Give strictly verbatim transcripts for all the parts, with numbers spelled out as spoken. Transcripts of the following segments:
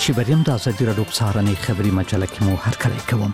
چې بریم د ازادي راډیو په سهارنۍ خبري مجله کې مو هرکلی کوم.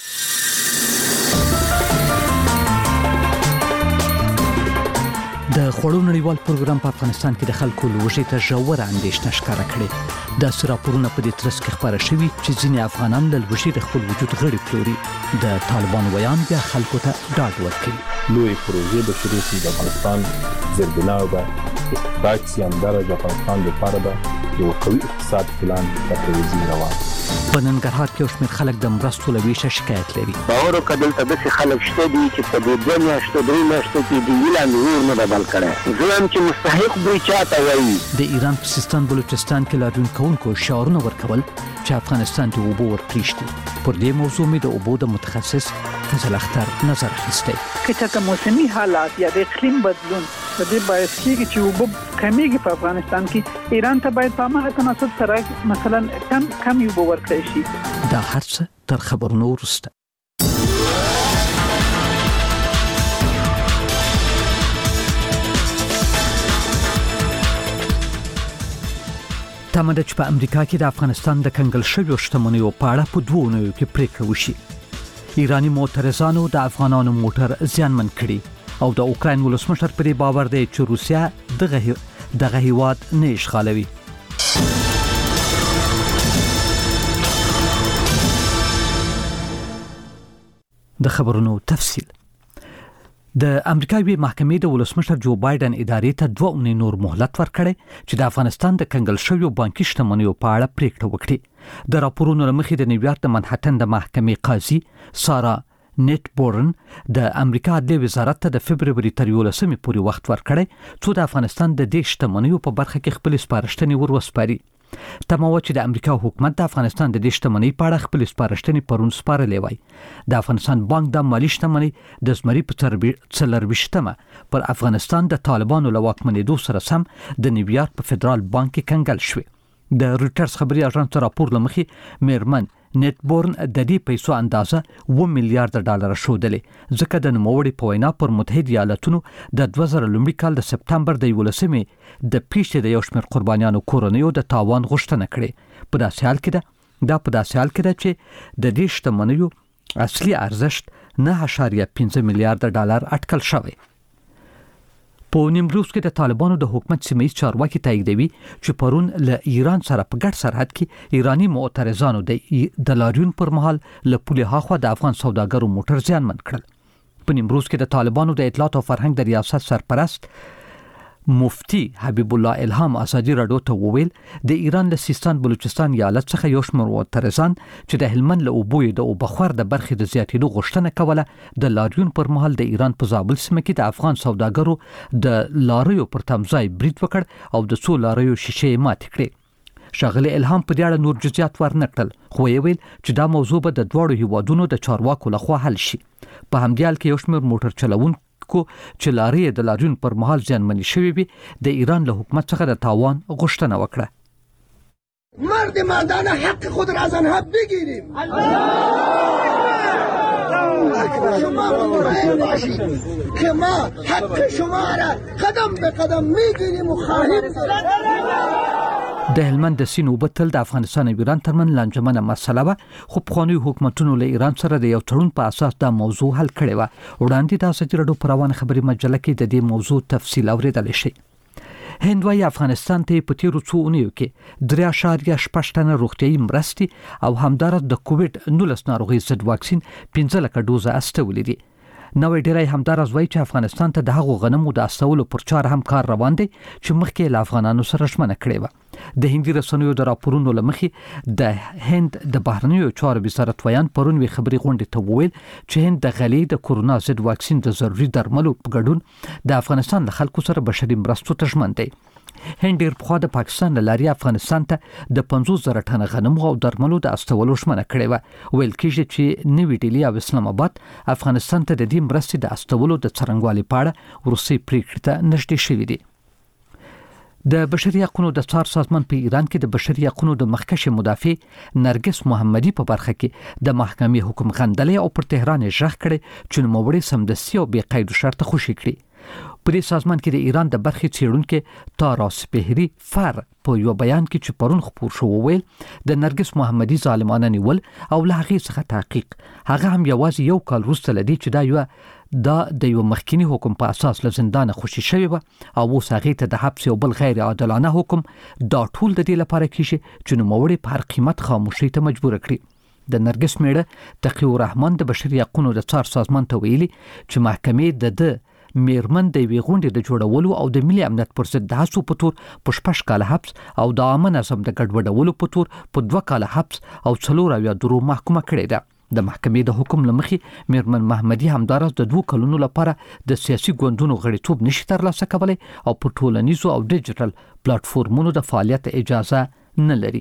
د خوړو نړیوال پروګرام په افغانستان کې د خلکو لوږې ته ژوره اندېښنه ښکاره کړې. داسې راپورونه په دې ترڅ کې خپاره شوي چې ځینې افغانان له لوږې د خپل وجود غړي پلوري. د طالبانو ویان بیا خلکو ته ډاډ ورکوي. لوی پروژې به شروع شي د افغانستان زیربنا به اقتصاد سیاندره د افغانستان لپاره به یو قوي اقتصاد پلان د پروژې روان. په ننګرهار کې یو شمېر خلک د مرستو له ویشه شکایت لري. باور وکړه دلته داسې خلک شته دي چې په دې دوه میاشتو درې میاشتو کې د ایران نور نه بدل کړی. زه هم چې مستحق دوی چاته وایي. د ایران په سیستان بلوچستان کې لاریون کوونکو شعارونه ورکول چې افغانستان د اوبو ورپریږدي. پر دې موضوع مې د اوبو د متخصص فضل اختر نظر اخیستی. که چېرته موسمي حالات یا د اقلیم بدلون د دې باعث کېږي چې اوبه کمیږي په افغانستان کې، ایران ته باید په هماغه تناسب سره مثلا کم کم اوبه ورکړی شي. دا هر څه تر خبرونو وروسته. تمه ده چې په امریکا کې د افغانستان د کنګل شویو شتمنیو په اړه په دوو اونیو کې پریکړه وشي. ایرانی معترضانو د افغانانو موټر زیانمن کړي او د اوکراین ولسمشر پرې باور دی چې روسیا دغه دغه هیواد نه اشغالوي. د خبرونو تفصیل. د امریکایي محکمې د ولسمشر جو بایدن ادارې ته دوه اونۍ نور مهلت ورکړی چې د افغانستان د کنګل شویو بانکي شتمنیو په اړه پریکړه وکړي. د راپورونو له مخې د نیویارک د منهټن د محکمې قاضي سارا نیټ بورن د امریکا عدلیې وزارت ته د فبروري تر یولسمې پورې وخت ورکړی څو د افغانستان د دې شتمنیو په برخه کې خپل سپارښتنې ور وسپاري. تمه وه چې د امریکا حکومت د افغانستان د دې شتمنۍ په اړه خپل سپارښتنې پرون سپارلې وای. د افغانستان بانک د مالي شتمنۍ د زمري په څلرویشتمه پر افغانستان د طالبانو له واکمنېدو سره سم د نیویارک په فدرال بانک کې کنګل شوې. د رویټرز خبري اژانس راپور له مخې میرمن نیټ بورن د دې پیسو اندازه اوه میلیارډ ډالر شودلې، ځکه د نوموړي په وینا پر متحده ایالاتونو د دوه زره لومړي کال د سپتمبر د یولسمې د پیښې د یو شمېر قربانیانو کورنیو د تاوان غوښتنه کړې. په داسې حال کې ده دا په داسې حال کې ده چې د دې شتمنیو اصلي ارزښت نه اعشاریه پنځه میلیارډ ډالر اټکل شوی. په نیمروز کې د طالبانو د حکومت سیمه‌ییز چارواکي تاییدوي چې پرون له ایران سره په ګډ سرحد کې ایرانی معترضانو د لاریون پر مهال له پولې هاخوا د افغان سوداګرو موټر زیانمن کړل. په نیمروز کې د طالبانو د اطلاعات او فرهنګ د ریاست سرپرست مفتی حبیب الله الهام ازادي راډیو ته وویل د ایران له سیستان بلوچستان ایالت څخه یو شمېر معترضان چې د هلمند له اوبو د اوبخور د برخې د زیاتېدو غوښتنه کوله د لاریون پر مهال د ایران په زابل سیمه کې د افغان سوداګرو د لاریو پر تمځای برید وکړ او د څو لاریو شیشې ماتې کړې. ښاغلي الهام په دې اړه نور جزئیات ورنکړل، خو یې ویل چې دا موضوع به د دواړو هیوادونو د چارواکو لخوا حل شي. په همدې حال کې یو شمېر موټر چلوونکو کو چې لارې د لاریون پر مهال زیانمنې شوې وي د ایران له حکومت څخه د تاوان غوښتنه وکړه. مرد مردانه حق خود را از آنها بگیریم. شما مطمئن باشید که ما حق شما را قدم به قدم میگیریم و خواهیم. د هلمند د سیند اوبه تل د افغانستان او ایران ترمن لانجمنه مسله وه، خو پخوانیو حکومتونو له ایران سره د یو تړون په اساس دا موضوع حل کړې وه. وړاندې د ازادي راډیو په روانه خبري مجله کې د دې موضوع تفصیل اورېدلی شئ. هند وايي افغانستان ته په تیرو څو اونیو کې درې اعشاریه شپږ ټنه روغتیایي مرستې او همدارس د کووډ نولس ناروغۍ ضد واکسین پنځه لکه ډوزه استولې دي. نوې ډیری همدارس وایي چې افغانستان ته د هغو غنمو د استولو پر چاره هم کار روان دی چې مخکې له افغانانو سره ژمنه کړې وه. د هندي رسنیو د راپورونو له مخې د هند د بهرنیو چارو وزارت ویان پرون وی خبري غونډې ته وویل چې هند د غلې د کورونا ضد واکسین د ضروري درملو په ګډون د افغانستان له خلکو سره بشري مرستو ته ژمن دی. هند ډیر پخوا د پاکستان له لارې افغانستان ته د پنځوس زره ټنه غنمو او درملو د استولو ژمنه کړې وه. ویل کېږي چې نوې ډیلي او اسلام آباد افغانستان ته د دې مرستې د استولو د څرنګوالي په اړه وروستۍ پریکړې ته نږدې شوي دي. د بشري حقوقو د څار سازمان په ایران کې د بشري حقوقو د مخکښ مدافع نرګس محمدي په برخه کې د محکمې حکم غندلې او پر تهران ژغ کړي چې نوموړي سمدستي او بې قید شرط خوشي کړي. په دې سازمان کې د ایران د برخې څېړونکي تارا سپهري فر په یو بیان کې چې پرون خپور شو وویل د نرګس محمدي ظالمانه نیول او له هغې څخه تحقیق هغه هم یوازې یو کال وروسته له دې چې دا یو دا د یو مخکینی حکم په اساس له زندانه خوشي شوی و او اوس هغې ته د حبس یو بل غیر عادلانه حکم دا ټول د دې لپاره کیږي چې نوموړی په هر قیمت خاموشۍ ته مجبور کړي د نرګس میړه تقی الرحمن د بشري حقوقو د څار سازمان ته ویلي چې محکمې د د میرمن د وی غونډې د جوړولو او د ملي امنیت پر ضد د هڅو په تور په شپږ کاله حبس او د عامه نظم د ګډوډولو په تور په دوه کاله حبس او څلور اویا درو محکومه کړې ده د محکمې د حکم لمخې میرمن محمدي همدارس د دوه کلونو لپاره د سیاسي ګوندونو غړیتوب نشي ترلاسه کولی او په ټولنیزو او ډیجیټل پلیټفارمونو د فعالیت اجازه نه لري.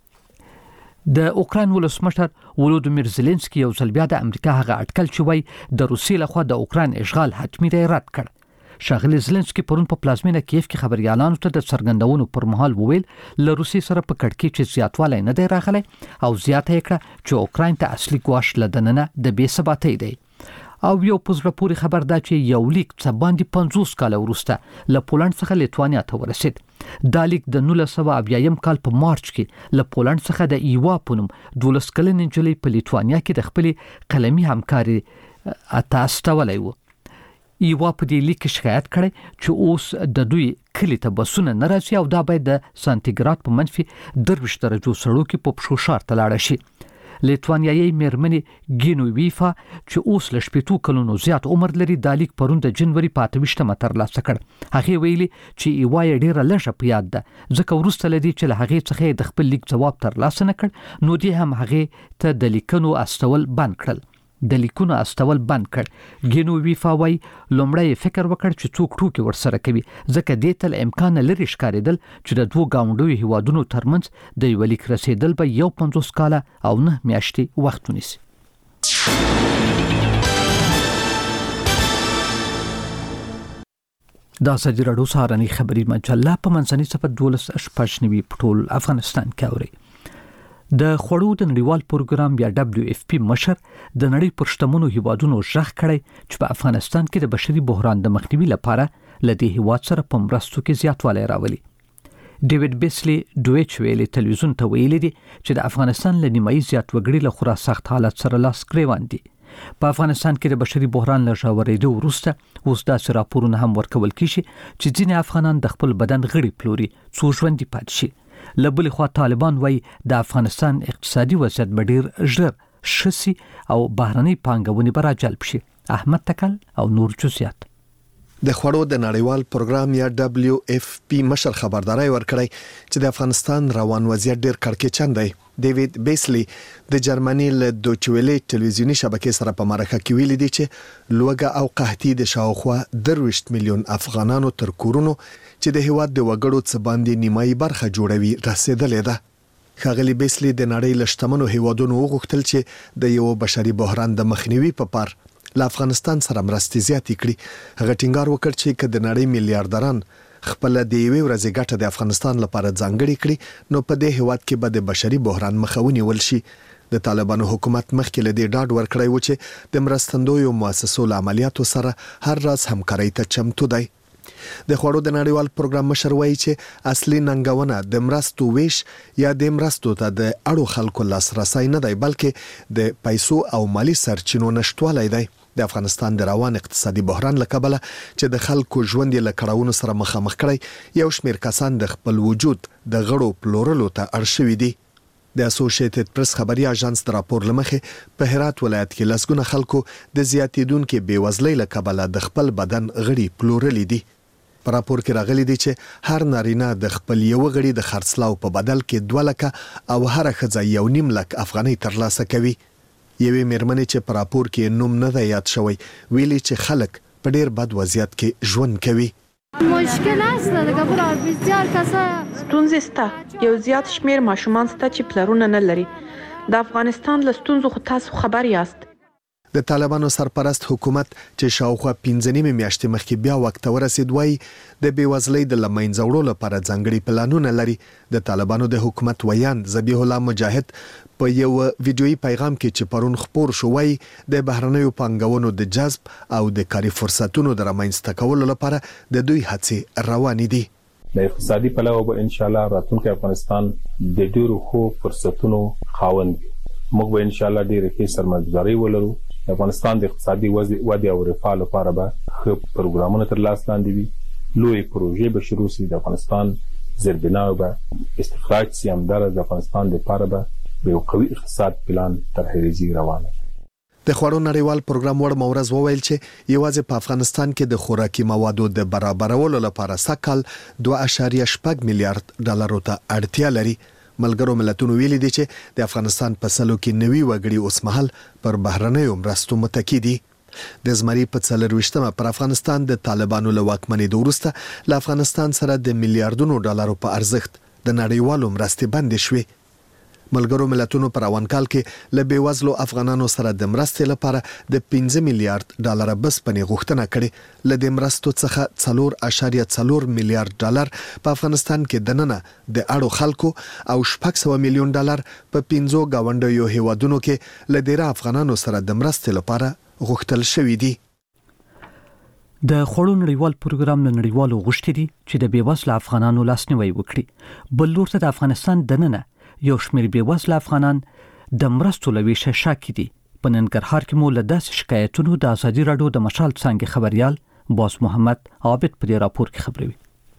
د اوکراین ولسمشر ولودیمیر زيلنسکي یو ځل بیا د امریکا هغه اټکل چې وای د روسیې لخوا د اوکراین اشغال حتمی دی رد کړ. شاغلی زيلنسکي پرون په پلازمینه کیف کې خبريالانو ته د څرګندونو پر مهال وویل له روسیې سره په کړکۍ چې زیاتوالی نه دی راغلی او زیاته یې کړه چې اوکراین ته اصلي ګواښ له دننه د بې ثباتۍ دی. او یو پزړه پوری خبر دا چې یو لیک څه باندې پنځوس کال وروسته له پولند څخه لیتوانیا ته ورسید. دا لیک د نولس سوه اویایم کال په مارچ کې له پولند څخه د ایوا پونم دولس کلن نجلۍ په لیتوانیا کې د خپل قلمي همکاري اته استولای وو. ایوا په دې لیک شکایت کړي چې اوس د دوی کلی ته بسونه نه راځي او دا باید د سانتیګراد په منفي درویشت درجو سړو کې په پښو شار ته لاړ شي. لیتوانیایي میرمنې ګینوویفا چې اوس له شپږ کلونو زیات عمر لري د لیک پرون د جنوري په اته ویشتمه ترلاسه کړ. هغه ویلي چې ایوا یې ډیره لږه په یاد ده ځکه وروسته لدی چې له هغه څخه د خپل لیک جواب ترلاسه نه کړ نو دی هم هغه ته د لیکونو استول بند کړل. د لیکونو استول بند کړ. ګینوویفا وای لومړی فکر وکړ چې څوک ټوکی ورسره کوي ځکه دې تل امکان لري ښکارېدل چې د دوه گاونډیو هیوادونو ترمنځ د یو لیک رسیدل به یو پنځوس کاله او نه میاشتې وخت ونیسي. دا سجی راډیو سهارنی خبری مجله په منځني صفحه دولس شپږ نوي پټول افغانستان کې اوري. د خوړو د نړیوال پروګرام یا دبليو اف پی مشر د نړۍ پر شتمنو هیوادونو ژغ کړی چې په افغانستان کې د بشري بحران د مخنیوي لپاره لدې هیواد سره په مرستو کې زیاتوالی راولي. ډیوډ بیسلی دویچ ویلي تلویزیون ته ویلي دي چې د افغانستان له نیمایي زیات وګړي له خورا سخت حالت سره لاس ګریوان دي. په افغانستان کې د بشري بحران له ژورېدو وروسته اوس داسې راپورونه هم ورکول کیږي چې ځینې افغانان د خپل بدن غړي پلوري څو ژوندي پاتې شي. لبل خو طالبان وای د افغانستان اقتصادي وضعیت به ډیر ژر شسي او بهرنۍ پانګونې به راجلب شي. احمد تکل او نور جزئیات. د خوړو د نړیوال پروګرام یا دبليو اف پی مشر خبرداري ورکړی چې د افغانستان روان وضعیت ډیر کړکېچن دی. ډیوډ بیسلی د جرمني له دوچویلې ټلویزیونی شبکې سره په مرکه کې ویلي دی چې لوګه او قحطي د شاوخوا درویشت میلیون افغانانو تر کورونو چې د هیواد د وګړو څخه باندې نیمایي برخه جوړوي رسیدلې ده. ښاغلي بیسلی د نړۍ له شتمنو هیوادونو وغوښتل چې د یو بشري بحران د مخنیوي په پار له افغانستان سره مرستې زیاتې کړي. هغه ټینګار وکړ چې که د نړۍ میلیارډران خپل د یوې ورځې ګټه د افغانستان لپاره ځانګړې کړي نو په دې هیواد کې به د بشري بحران مخه ونیول شي. د طالبانو حکومت مخکې له دې ډاډ ورکړی و چې د مرستندویو مؤسسو له عملیاتو سره هر راز همکارۍ ته چمتو دی. د خوړو د نړیوال پروګرام مشر وایي چې اصلي ننګونه د مرستو ویش یا د مرستو ته د اړو خلکو لاسرسي نه دی بلکې د پیسو او مالی سرچینو نشټوالی دی. د افغانستان د روان اقتصادي بحران له کبله چې د خلکو ژوند له کړهونو سره مخامخ کړي یو شمېر کسان د خپل وجود د غړو پلورلو ته اړ شوي دي. د اسوسییټډ پریس خبري اژانس د راپور لمخې په هرات ولایت کې لسګونه خلکو د زیاتیدونکو بیوزلۍ له کبله د خپل بدن غړي پلورلي دي. په راپور کې راغلي دي چې هر نارینه د خپل یو غړي د خرڅلاو په بدل کې دوه لکه او هر ښځه یو نیم لک افغانۍ ترلاسه کوي. یوې میرمنې چې په راپور کې نوم نه دی یاد شوی ویلي چې خلک په ډیر بد وضعیت کې ژوند کوي. مشکل است دیگه برای بسیار کسا ستونزې سته. یو زیات شمیر ماشومان سته چې پلرونه نه لري. د افغانستان له ستونزو خو تاسو خبر یاست. د طالبانو سرپرست حکومت چې شاوخوا پنځه نیمه میاشتې مخکې بیا وخت ورسید وای د بیوزلۍ د لمنځه وړلو لپاره ځانګړي پلانونه لري. د طالبانو د حکومت ویان ذبیح الله مجاهد په یو ویډیويي پیغام کې چې پرون خبر شو وای د بهرنیو پانګونو د جذب او د کاري فرصتونو د رامنځته کولو لپاره د دوی هڅې روانې دي. د اقتصادي پلوه به ان شاء الله راتلونکي افغانستان د ډیرو خو فرصتونو خاوند وي. موږ به ان شاء الله ډیره کې سرمایه‌ګذاري ولرو. د افغانستان د اقتصادي وده او رفاه لپاره به ښه پروګرامونه تر لاس لاندې وي. لوی پروژې به شروع شي. د افغانستان زیربنا به استخراج سي همدار د افغانستان لپاره به یو قوي اقتصاد پلان طرحریزي روانه. د خوړو نړیوال پروګرام وړ مورز وویل چې یوازې په افغانستان کې د خوراکي موادو د برابرولو لپاره سکهال دوه اعشاریه شپږ میلیارډ ډالرو ته اړتیا لري. ملګرو ملتونو ویلي دي چې د افغانستان په سلو کې نوي وګړي اوس مهال پر بهرنیو مرستو متکی دي. د زمري په څلرويشتمه پر افغانستان د طالبانو له واکمنۍ وروسته له افغانستان سره د میلیارډونو ډالرو په ارزښت د نړیوالو مرستې بندې شوې. ملګرو ملتونو پر روان کال کې له بیوزلو افغانانو سره د مرستې لپاره د پنځه میلیارډ ډالر بسپنې غوښتنه کړې. له دې مرستو څخه څلور اعشاریه څلور میلیارډ ډالر په افغانستان کې دننه د اړو خلکو او شپږ سوه میلیون ډالر په پنځو گاونډیو هیوادونو کې له ډیره افغانانو سره د مرستې لپاره غوښتل شوې دي. د خوړو نړیوال پروګرام له نړیوالو غوښتي دي چې د بیوزلو افغانانو لاسنیوي وکړي. بل لور ته د افغانستان دننه یو شمېر بیوزله افغانان د مرستو له ویشه شاکي دي. په ننګرهار کې مو له داسې شکایتونو د ازادي راډیو د مشال څانګې خبريال باس محمد عابد په دې راپور کې خبروي.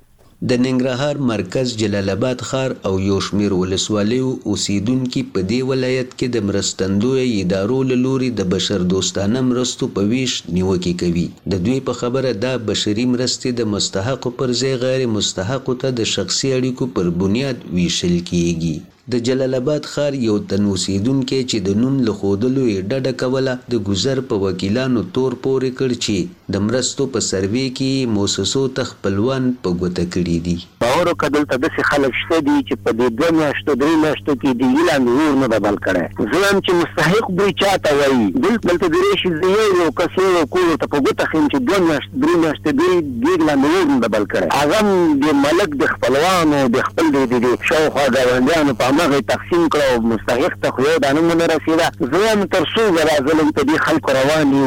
د ننګرهار مرکز جلال آباد ښار او یو شمېر ولسوالیو اوسیدونکي په دې ولایت کې د مرستندوی ادارو له لوري د بشر دوستانه مرستو په ویش نیوکې کوي. د دوی په خبره دا بشري مرستې د مستحقو پر ځای غیر مستحقو ته د شخصي اړیکو پر بنیاد ویشل کیږي. د جلال آباد ښار یو تن اوسیدونکی چې د نوم له ښودلو یې ډډه کوله د ګذر په وکیلانو تور پورې کړ چې د مرستو په سروې کې موسسو ته خپلوان په ګوته کړي دي. باور وکړه دلته داسې خلک شته دي چې په دې دوه میاشتو درې میاشتو کې د ایلان اور نه بدل کړی. زه هم چې مستحق دوی چاته وایي دلته درې شي زه یو کس یو کولو ته په ګوته ښیم چې دوه میاشتې درې میاشتې دوی د ایلان اور نه بدل کړی. هغه هم د ملک د خپلوانو د خپل د شاوخوا ګاونډیانو په همغه تقسیم کړو. مستحق ته خو یو دانه مو نه رسېده. زه هم تر څو ځله ظلم په دې خلکو روان دي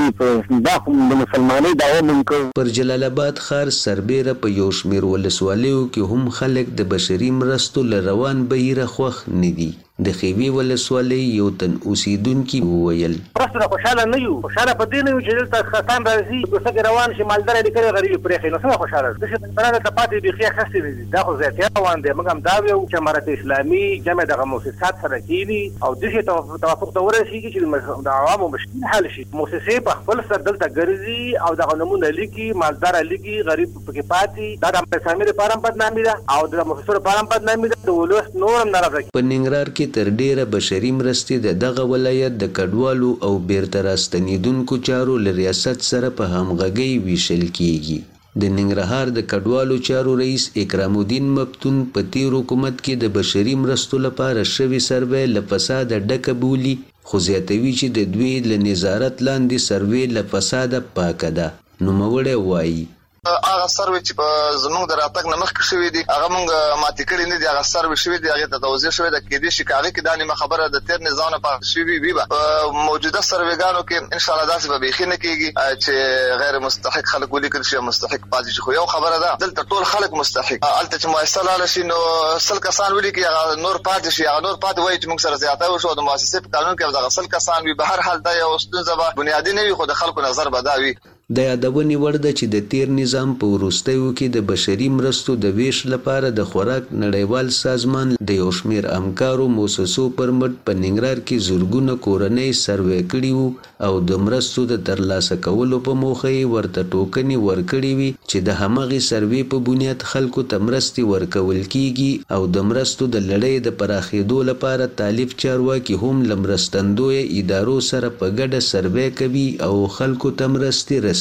ولې دا خو د مسلمانۍ دعوا مونږ کوو. پر جلال آباد ښار سربیره په یو شمېر ولسوالیو کې هم خلک د بشري مرستو له روان بهیره خوښ نه دي. د خیوي ولسوالۍ یو تن اوسیدونکي وویل مرستو نه خوشحاله نه یو. خوشحاله په دې نه یو چې دلته خسان راځي دوسکې روان شي مالداره لیکلي غریبي پرېښي نو څنګه خوشحاله داسې پرانه ته پاتې بیخي اخیستې نه دي. دا خو زیاتیا روان دی. موږ هم دا ویو چې امارت اسلامي جمع دغه مؤسسات سره کېني او داسې توافق ته ورسېږي چې د عوامو مشکل حل شي. مؤسسې په خپل سر دلته ګرځي او دغه نومونه لیکي مالداره لیکي غریب پکې پاتې. دا د امارت اسلامي لپاره هم بدنامي ده او د مؤسسو لپاره هم بدنامي ده. د ولس نور هم ناراضه. په ننګرهار کې تر ډیره بشري مرستې د دغه ولایت د کډوالو او بیرته راستنیدونکو چارو له ریاست سره په همغږۍ ویشل کیږي. د ننګرهار د کډوالو چارو رئیس اکرام الدین مفتون په تیر حکومت کې د بشري مرستو لپاره شوی سروې له فساده ډکه بولي خو زیاتوي چې د دوی له نظارت لاندې سروې له فساده پاکه ده. نوموړی وایي هغه سروې چې په زموږ د راتګ نه مخکې شوي دي هغه موږ ماتې کړي نه دي. هغه سروې شوي دي هغې ته توضیح شوې ده. کېدای شي که هغې کې دا نیمه خبره د تېر نظام نه پاتې شوي وي به په موجوده سروېګانو کې انشاءالله داسې به بیخي نه کېږي چې غیر مستحق خلک ولیکل شي او مستحق پاتې شي. خو یو خبره ده دلته ټول خلک مستحق. هلته چې مؤسسه لاړه شي نو سل کسان ولیکي هغه نور پاتې شي. هغه نور پاتې وایي چې موږ سره زیاتی وشو د مؤسسې په قانون کې دغه سل کسان وي. به هر حال دا یو ستونزه به بنیادي نه وي خو د خلکو نظر به دا وي. د یادونې وړ ده چې د تیر نظام په وروستیو کې د بشري مرستو د ویش لپاره د خوراک نړیوال سازمان د یو شمېر همکارو موسسو پر مټ په ننګرهار کې زرګونه کورنۍ سروې کړي وو او د مرستو د ترلاسه کولو په موخه یې ورته ټوکنې ورکړې وي چې د همغې سروې په بنیاد خلکو ته مرستې ورکول کیږي او د مرستو د لړۍ د پراخېدو لپاره طالب چارواکي هم له مرستندویه ادارو سره په ګډه سروې کوي او خلکو ته مرستې رسوي.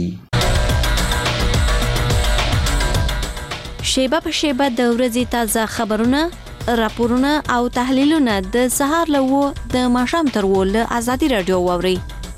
شیبه په شیبه د ورځې تازه خبرونه، راپورونه او تحلیلونه د سهار له و د ماښام تر و له ازادي راډیو واورئ.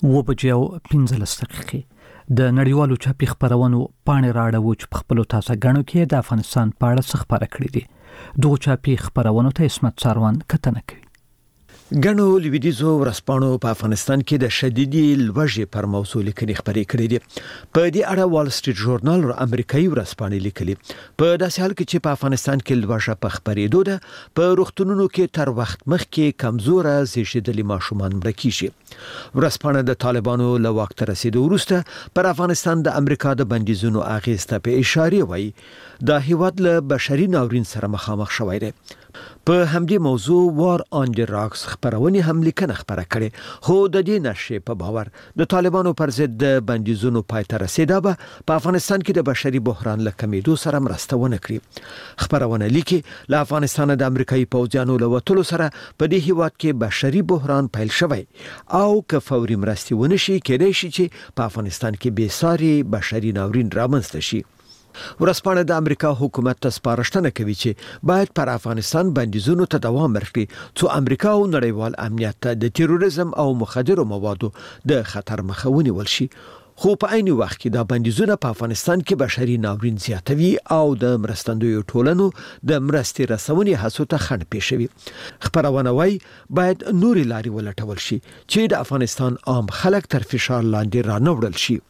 و بجې او پنځلس دقیقې د نړیوالو چاپي خبرونو پاڼې راړو چې په خپل تازه غنو کې د افغانستان په اړه څه خبره کړې دي دوه چاپي خبرونو ته اسمت ساروان کتنه کوي. غنو لویدیزو ورسپانو په افغانستان کې د شدیدي لوږې پر موضوع لیکنې خبرې کړې دي. په دې اړه وال سټریټ ژورنال او امریکایي ورسپانې لیکلي په داسې حال کې چې په افغانستان کې لوږه په خبرېدو ده په روغتونونو کې تر وخت مخکې کمزوره زیږیدلي ماشومان مړه کیږي. ورسپانه د طالبانو له واک ته رسیدو وروسته پر افغانستان د امریکا د بندیزونو اغېز ته په اشاره وایي دا هیواد له بشري ناورین سره مخامخ شوی دی. په همدې موضوع وار آن دی راکس خبرونه هم لیکنه خبره کړي خو د دې نشې په باور د طالبانو پر ضد د بندیزونو پای ته رسیدا به په افغانستان کې د بشري بحران له کمیدو سره مرسته ونه کړي. خبرونه لیکي له افغانستان د امریکایي پوځیانو له وټلو سره په دې هیواد کې بشري بحران پیل شوی او که فوري مرستې ونه شي کېدای شي چې په افغانستان کې بې ساري بشري ناورین رامنځته شي. ورسپانه د امریکا حکومت ته سپارښتنه کوي چې باید پر افغانستان بندیزونو ته دوام ورکړي څو امریکا او نړیوال امنیت ته د تروریزم او مخدرو موادو د خطر مخه ونیول شي. خو په عین وخت کې دا بندیزونه په افغانستان کې بشري ناورین زیاتوي او د مرستندویو ټولنو د مرستې رسونې هڅو ته خنډ پېښوي. خبرونه وايي باید نوري لارې ولټول شي چې د افغانستان عام خلک تر فشار لاندې رانوړل شي.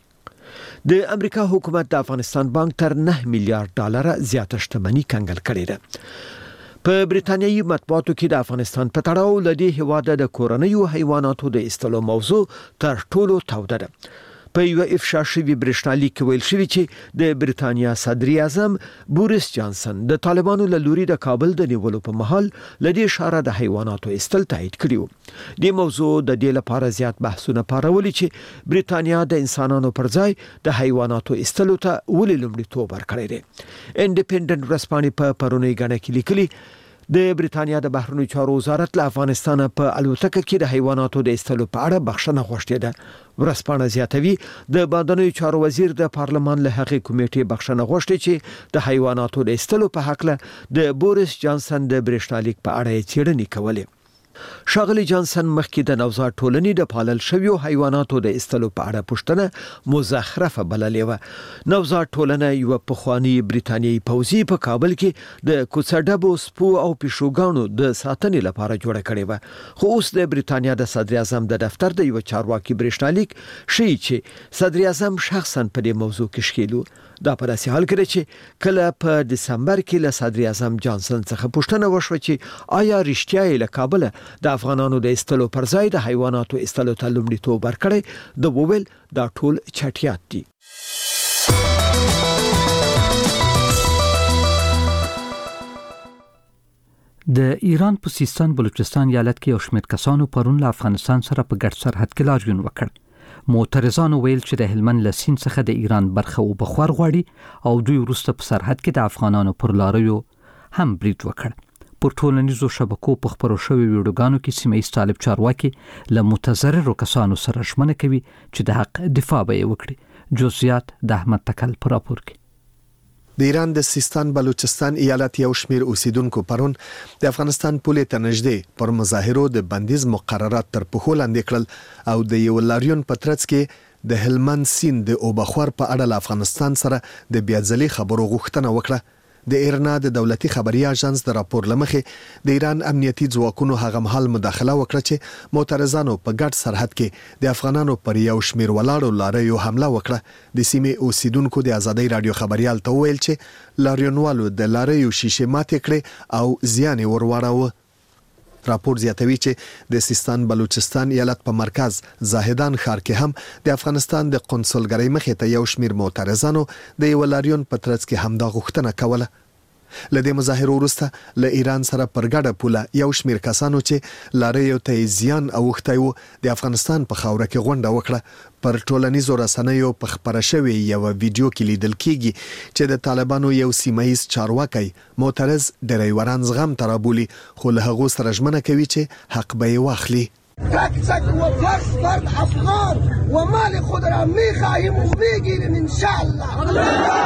د امریکا حکومت د افغانستان بانک تر نه میلیارډ ډالر زیاته شتمنۍ کنګل کړې ده. په بریتانیایي مطبوعاتو کې د افغانستان په تړاو لدی هیواد د کورنیو حیواناتو د استلو موضوع تر ټولو توده ده. په یو افشا شوی برېښنالیک کې ویل شوی چې د بریتانیا صدر اعظم بوریس جانسن د طالبانو له لوري د کابل د نیولو په مهال لدی اشاره د حیواناتو استل تایید کړیو. د موضوع د دې لپاره زیات بحثونه پارولي چې بریتانیا د انسانانو پر ځای د حیواناتو استلو ته ولې لومړیتوب ورکړی دی. انډیپندنت ورسپانې په پرونی غاڼه کې لیکلي د بریتانیا د بهرنیو چارو وزارت له افغانستان په الوتکه کې د حیواناتو د استلو په اړه بخښنه غوښتې ده. ورسپانه زیاتوي د بهرنیو چارو وزیر د پارلمان له هغې کمیټې بخښنه غوښتې چې د حیواناتو د استلو په حق له د بوریس جانسن د برېښنالیک په اړه څېړنې کولې. شاغلی جانسن مخکې د نوزاد ټولنې د پالل شویو حیواناتو د استلو په اړه پوښتنه مزخرفه بللې و. نوزاد ټولنه یو پخوانی بریتانیایي پوځي په کابل کې د کوڅډبو سپو او پیشوګانو د ساتنې لپاره جوړه کړې و. خو اوس د بریتانیا د صدر اعظم د دفتر د یو چارواکي برېښنالیک شي چې صدر اعظم شخصا په دې موضوع کې شکیلو. دا په داسې حال کې چې کله په دسمبر کې له صدر اعظم جانسن څخه پوښتنه وشوه چې آیا رښتیا یې له کابل د افغانانو د استلو پر ځای د حیواناتو استلو ته لومړیتوب ورکړی، د وویل دا ټول چټیات دي. د ایران په سیستان بلوچستان ایالت کې یو شمېر کسانو پرون له افغانستان سره په ګډ سرحد کې لاریون وکړ. معترضانو ویل چې د هلمند له سیند څخه د ایران برخه او بخور غواړي او دوی وروسته په سرحد کې د افغانانو پر لاریو هم برید وکړ. پر ټولنیزو شبکو په خبرو شوی ویډیوګانو کې سیمه ایز طالب چارواکي له متضررو کسانو سره ژمنه کوي چې د حق دفاع به وکړي. جزئیات د احمد تکل پر راپور کې. د ایران د سیستان بلوچستان ایالت یو شمیر اوسیدونکو پرون د افغانستان پولې ته نږدې پر مظاهرو د بندیز مقررات تر پښو لاندې کړل او د یو لاریون په ترڅ کې د هلمند سیند د اوبخور په اړه له افغانستان سره د بیاځلي خبرو غوښتنه وکړه. د ایرنا د دولتي خبري اژانس د راپور لمخې د ایران امنیتي ځواکونو هغه مهال مداخله وکړه چې معترضانو په ګډ سرحد کې د افغانانو پر یو شمیر ولاړو لاریو حمله وکړه. د سیمې اوسیدونکو د ازادۍ رادیو خبريال ته ویل چې لاریونوالو د لاریو شیشه ماتې کړې او زیان ور واړاوه. راپور زیاتوي چې د سیستان بلوچستان ایالت په مرکز زاهدان ښار کې هم د افغانستان د قونسلګرۍ مخې ته یو شمیر معترضانو د یو لاریون په ترڅ کې همدا غوښتنه کوله. لدې مظاهرو وروسته له ایران سره پر ګډه پوله یو شمیر کسانو چې لاریو ته زیان اوښتی وو د افغانستان په خاوره کې غونډه وکړه. پر ټولنیزو رسنیو په خبره شوې یو ویډیو کې لیدل کېږي چې د طالبانو یو سیمایي چارواکي معترض ډریوران زغم ترابولي خو له هغه سره ژمنه کوي چې حق به یې واخلي. تک تک و فرد فرد افغان و مال خود را میخواهیم و میگیریم انشاءالله.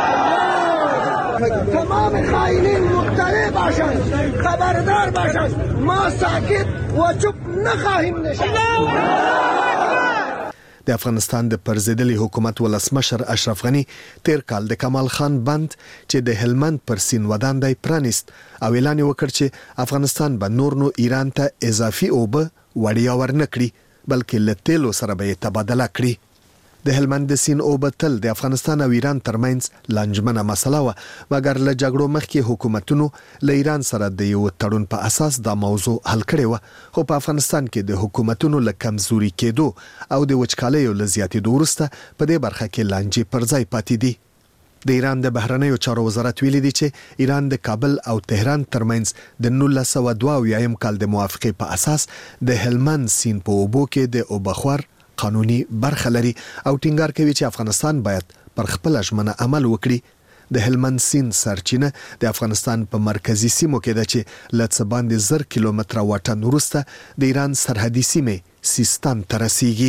تمام خائنین مطلع باشند، خبردار باشند، ما ساکت و چوپ نخواهیم نشست. د افغانستان د پرزیدلي حکومت ولسمشر اشرف غنی تیر کال د کمال خان بند چې د هلمند پر سین وداندای پرانیست او اعلان وکړ چې افغانستان به نور نو ایران ته اضافي اوبه وړیا ورنکړي بلکې له تیلو سره به تبادله کړي. د هلمند د سین اوبه تل د افغانستان او ایران ترمنځ لنجمنه مسله و مګر له جګړو مخکې حکومتونو له ایران سره د یو تړون په اساس دا موضوع حل کړې و خو په افغانستان کې د حکومتونو له کمزوري کېدو او د وچکالیو له زیاتېدو وروسته په دې برخه کې لانجې پر ځای پاتې دي. د ایران د بهرنیو چارو وزارت ویلي دی چې ایران د کابل او تهران ترمنځ د نولس سوه دوه اویایم کال د موافقې په اساس د هلمند سین په اوبو کې د اوبخور قانوني برخه لري او ټینګار کوي چې افغانستان باید پر خپل ژمنه عمل وکړي. د هلمند سین سرچینه د افغانستان په مرکزی سیمو کې ده چې له څه باندې زر کیلومتره واټن وروسته د ایران سرحدي سیمې سیستان ته رسیږي.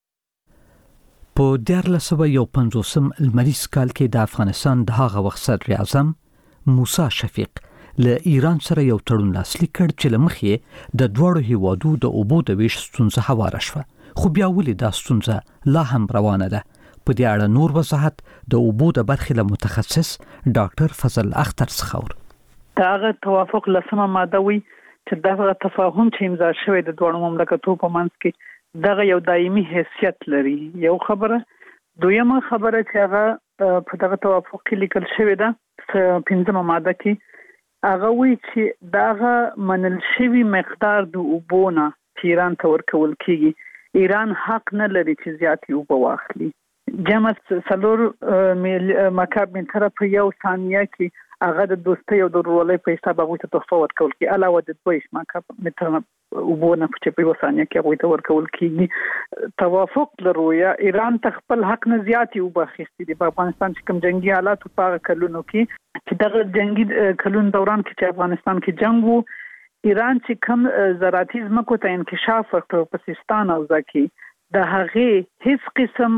په دیارلس سوه یو پنځوسم لمریز کال کې د افغانستان د هغه وخت صدر اعظم موسی شفیق له ایران سره یو تړون لاسلیک کړ چې له مخې د دوړو هیوادو د اوبو د ویش ستونزه هواره شوه خو بیا ولې دا ستونزه لا هم روانه ده. په دې اړه نور وضاحت د اوبو د برخې له متخصص ډاکټر فضل اختر څخه ور. داغه توافق لسمه ماده وی چې دغه تفاهم چې امضا شوی د دوه مملکتونو په منځ کې دغه یو دایمي حیثیت لري. یو خبره دویمه خبره چې هغه په دغه توافق کې لیکل شوی ده پنځمه ماده کې هغه وی چې دغه منل شوی مقدار د اوبونه چې ایران ته ورکول کیږي ایران حق نه لري چې زیاتې اوبه واخلي. جمع څلور مکعب متره په یو ثانیه کې هغه د دوستۍ او د ورورولۍ په حساب هغوی ته تحفه ورکول کیږي علاوه د دوه مکعب متره اوبو نه چې په یو ثانیه کې هغوی ته ورکول کیږي. توافق لرو یا ایران ته خپل حق نه زیاتې اوبه اخیستي دي. په افغانستان چې کوم جنگي حالات په هغه کلونو کې چې دغه جنگي کلون دوران کې چې افغانستان کې جنگ وو ایران چې کوم زراعتي ځمکو ته انکشاف ورکړ په سیستان او ځکه د هغه هیڅ قسم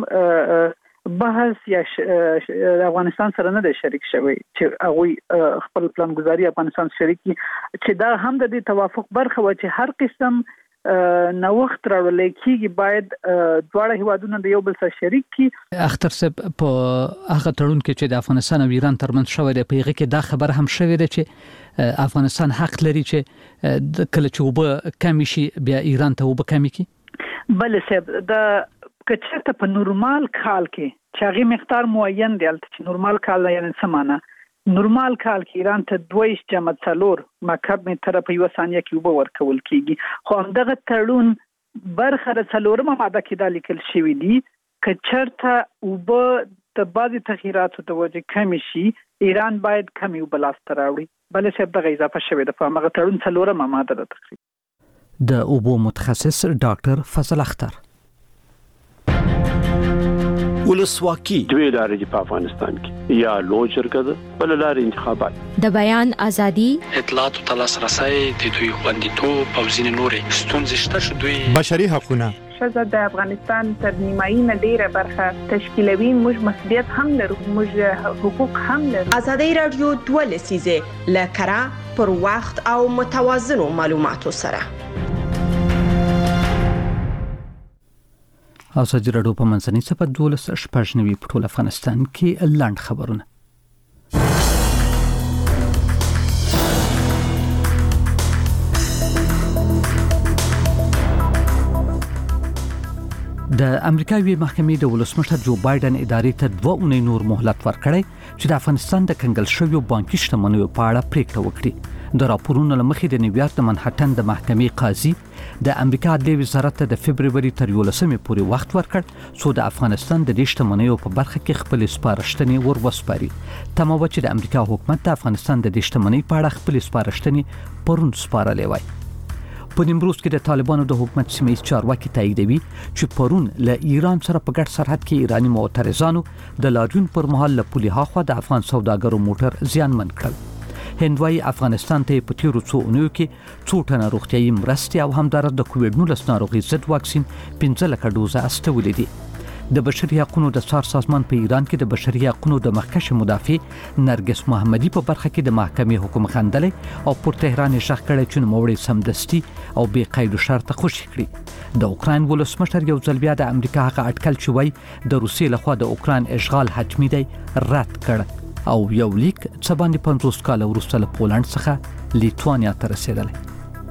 بحث یا افغانستان سره نه شریک شوی چې هغه خپل پلان گزاري افغانستان شریکي چې دا هم د دې توافق برخه و چې هر قسم نوښت راولې کیږي باید دواړه هیوادونه د یو بل سره شریک کی. اختر صاحب په هغه تړون کې چې د افغانستان او ایران ترمنځ شوی دی په هغه کې دا خبر هم شوی دی چې افغانستان حق لري چې کله چې وب کمی شي بیا ایران ته وب کمی کی. بل صاحب د کچته په نورمال کال کې چې هغه مقدار معین دی چې نورمال کال یعنی سمانه نورمال کال کې ایران ته دویش جمع څلور مکعب متره په یو ثانیه کې اوبه ورکول کیږي خو همدغه تړون برخه د څلورمه ماده کې دا لیکل شوی دی چې چرته اوبه د بعضي تغییراتو د وجې کمی شي ایران باید کمی اوبه لاسته راوړي. بل څه دغه اضافه شوی د په هغه تړون څلورمه ماده ده. د اوبو متخصص ډاکټر فضل اختر. ولسواکي دوی لارې په افغانستان کې یا لوی جرګه ده بل لارې انتخابات د بیان ازادي اطلاعات او تلاسرسي د دوی خوندیتوب او ځینې نورې ستونزې شته چې دوی بشري حقوقونه شزه د افغانستان تر نیمایي نه ډیره برخه تشکیلوي موږ مسؤلیت هم لرو موږ حقوق هم لرو. ازادي رادیو دوه لسیزه لکرا پر وخت او متوازن معلوماتو سره ازادي رادیو په منځنۍ صفه دولس شپږ نوي په ټول افغانستان کې لاند خبرونه. د امریکایي محکمې د ولسمشر جو بایدن ادارې ته دوه اونۍ نور مهلت ورکړی چې د افغانستان د کنګل شویو بانکي شتمنیو په اړه پریکړه وکړي. د راپورونو لمخې د نیویارک د منهټن د محکمې قاضي د امریکا عدلي وزارت ته د فبرवरी تر یولسمې پورې وخت ورکړ څو د افغانستان د دې شتمنیو په برخه کې خپل سپارښتنې ور وسپاري. تمه و چې د امریکا حکومت د افغانستان د دې شتمنۍ په اړه خپل سپارښتنې پرون سپارلې وای. په نیمروز کې د طالبانو د حکومت سیمه چارواکي تاییدوي چې پرون له ایران سره په ګډ سرحد کې ایرانی معترضانو د لاریون پر مهال له پولي هاخوا د افغان سوداګرو موټر زیانمن کړل. هندوای افغانستان ته په تیرو څو اونیو کې څو ټنه روغتیايي مرستې او همدارس د کووډ نولس ناروغي ضد واکسین پنځه لکه ډوزه استولې دي. د بشري حقوقو د څار سازمان په ایران کې د بشري حقوقو د مخکښ مدافع نرګس محمدي په برخه کې د محکمې حکم خندلې او پر تهران شخ کړي چې نوموړي سمدستي او بې قید شرط خوشي کړي. د اوکران ولسمشر یو ځل بیا د امریکا هغه اټکل چې وای د روسیې لخوا د اوکران اشغال حتمی دی رد کړ او یو لیک څه باندې پنځوس کال وروسته له پولند څخه لیتوانیا ته رسیدلی.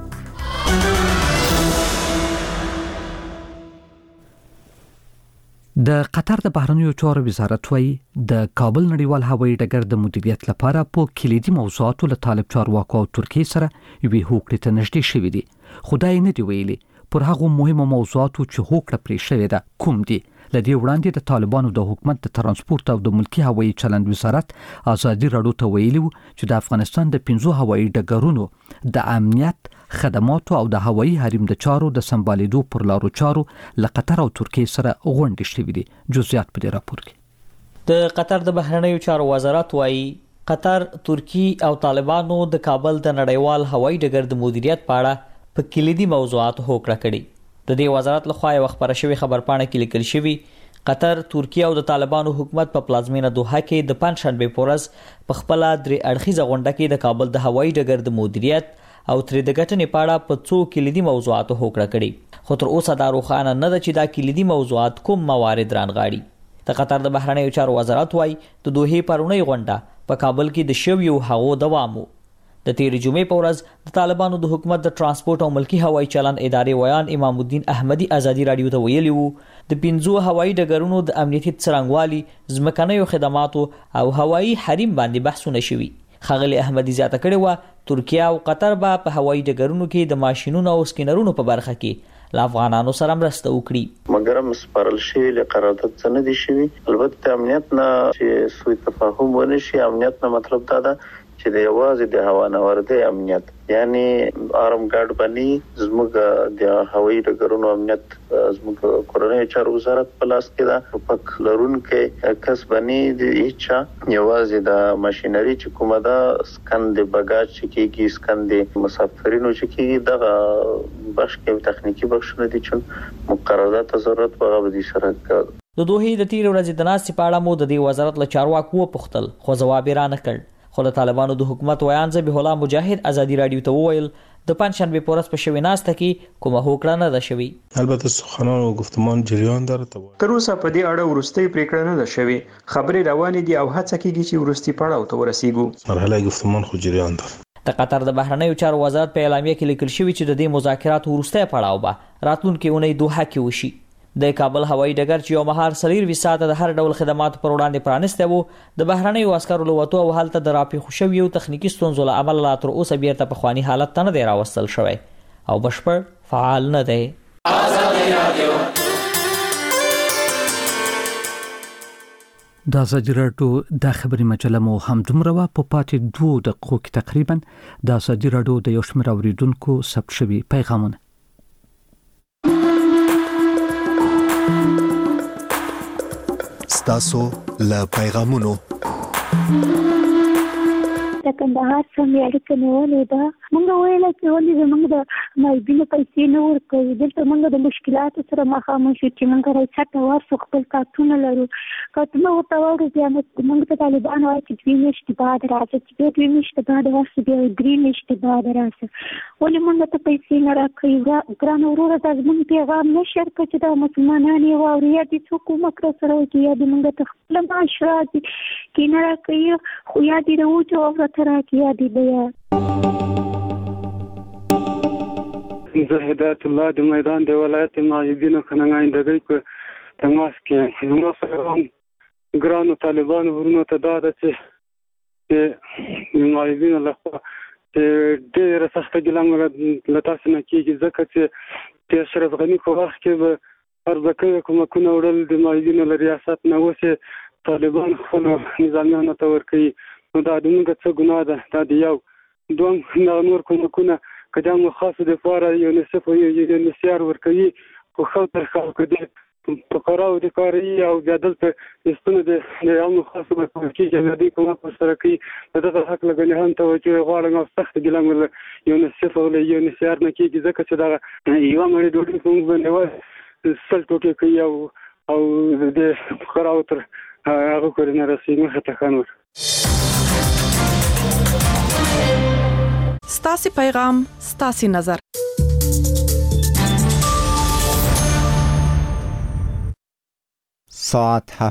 د قطر د بهرنیو چارو وزارت وايي د کابل نړیوال هوایي ډګر د مدیریت لپاره په کلیدي موضوعاتو له طالب چارواکو او ترکیې سره یوې هوکړې ته نږدې شوي دي. خدای نه دی ویلي پر هغه مهمو موضوعاتو چې هوکړه پرې شوې ده کوم دي. لدې وړاندې د طالبانو د حکومت د ترانسپورت او د ملکی هوایي چلند وزارت ازادي راډیو ته ویلي چې د افغانستان د پنځو هوایي ډګرونو د امنیت خدماتو او د هوایي حریم د چارو د سمبالیدو پر لارو چارو له قطر او ترکیې سره غونډې شوې دي. جزئیات په دې راپور کې. د قطر د بهرنیو چارو وزارت وايي قطر، ترکیه او طالبانو د کابل د نړیوال هوایي ډګر د مدیریت په اړه په کلیدي موضوعاتو هوکړه کړې. د دې وزارت لخوا یو خبره شوی خبرپاڼه کې لیکل شوی قطر، ترکیه او د طالبانو حکومت په پلازمینه دوحه کې د پنځشنبه په ورځ په خپل درې اړخیزه غونډه کې د کابل د هوایي ډګر د مدیریت او ترې د ګټنې په اړه په څو کلیدي موضوعاتو هوکړه کړې. خو تر اوسه دا روښانه نه ده چې دا کلیدي موضوعات کوم موارد رانغاړي. د قطر د بهرنیو چارو وزارت وايي د دوحې پرونی غونډه په کابل کې د شویو هغو دوام وو. د تیرې جمعې په ورځ د طالبانو د حکومت د ترانسپورت او ملکی هوایي چلند ادارې ویان امام الدین احمدي ازادي راډیو ته ویلي وو د پنځو هوایي ډګرونو د امنیتي څرنګوالي، ځمکنیو خدماتو او هوایي حریم باندې بحثونه شوي. خغلی احمدي زیاته کړې و ترکیه او قطر به په هوایي ډګرونو کې د ماشینونو او سکینرونو په برخه کې له افغانانو سره مرسته وکړي. مګر هم سپارل شوي له قرارداد څخه نه دي شوي. البته امنیت نه چې سوء تفاهم ونه شي. امنیت نه مطلب دا ده چې د یوازې د هوا نوردۍ امنیت، یعنی آرم ګارد باندې زموږ د هوایي ډګرونو امنیت زموږ کورنۍ چارو وزارت په لاس کې ده. پک لرونکي کس باندې د هیڅ یوازې د ماشینري چې کومه ده سکن د بګاج چې کېږي، سکن د مسافرینو چې کېږي، دغه بخش کې تخنیکی بخشونه دي چې مقررات ضرورت په غو دي سره کوي. د دوحې د تیر ورځې د ناستې په اړه مو د دې وزارت له چارواکو وپوښتل خو ځواب یې رانه کړ. خو د طالبانو د حکومت ویان ذبیح الله مجاهد ازادي راډیو ته وویل د پنځشنبه په ورځ په شوی ناسته کې کومه هوکړه نه ده شوی. البته سخنان او گفتمان جریان داره. تر اوسه په دې اړه ورستۍ پریکړه نه ده شوی. خبرې روانې دي او هڅه کیږي چې ورستۍ پړاو ته ورسیږو. مرحله گفتمان خو جریان داره. د قطر د بهرنیو چارو وزارت په اعلامیه کې لیکل شوی چې د دې مذاکراتو ورستۍ پړاو به راتلونکي اونۍ دوحه کې وشي. د کابل هوایي ډګر چې یو مهار سلیر وساته د هر ډول خدماتو پر وړاندې پرانسته وو د بهرنیو عسکرو لوتو او حالت د راپی خوشوي او تخنیکی ستونزو له امله لا تر اوسه بیرته په خواني حالت ته نه دی راوستل شوی او بشپړ فعال نه دی. د ازادي راډیو د خبري مجله مو هم دومره په پاتې دوه دقیقو کې تقریبا د ازادي راډیو د یو شمېر اوریدونکو ثبت شوي پیغامونه. ستاسو له پیغامونو د کندهار څخه اړیکه نیولې ده. موږ ویل چې ولې زموږ د مایبینو پیسې نه ورکوي. دلته موږ د مشکلاتو سره مخامخ شو چې موږ راځه ورسو خپل کارتونه لرو. کارتونه ورته ورو بیا موږ ته طالبان وایي چې دوی میاشتې بعد راځي چې بیا دوی میاشتې بعد ورسو بیا درې میاشتې بعد راسه. ولې موږ ته پیسې نه راکوي؟ ګران وروره دا زموږ پیغام نه شیر کړه چې دا مسلمانان یې واوري یا دې څوک کومک راسره وکړي یا دې موږ ته خپله معاش راځي کې نه راکوي خو یا دې راوجواب راته راکړي یا دې بیا. زه هدایت الله د میدان د ولایت مایبینو کننګایندګۍ په تماس کې زما سره هم ګرانو طالبانو ورونو ته دا ده چې د مایبینو لخوا چې ډېره سخته ګیله له تاسو نه کېږي ځکه چې د اشرف غني په وخت کې به ارزکوي کومکونه وړل د مایبینو له ریاست نه اوس یې طالبان خپلو نظامیانو ته ورکوي. نو دا د موږ څه ګناه ده؟ دا د یو دوم دغه نور کومکونه که دا مو خاصو دپاره یونیسف او یونیسیار ورکوي خو ښه تر ښه که د فقراو دپاره وي او بیا دلته د ستونو د عامو خاصو ورکول کېږي بیا دوی کومک ورسره کوي. د دغه حق له ګنې هم توجه غواړم او سخته ګیله مې له یونیسف او له یونیسیار نه کېږي ځکه چې دغه یوه مړۍ ډوډۍ په موږ باندې سل ټوټې کوي او او د فقراو تر هغه کورې نه رسیږي مخه خانور. ستاسو پیغام ستاسو نظر. ساعت هفت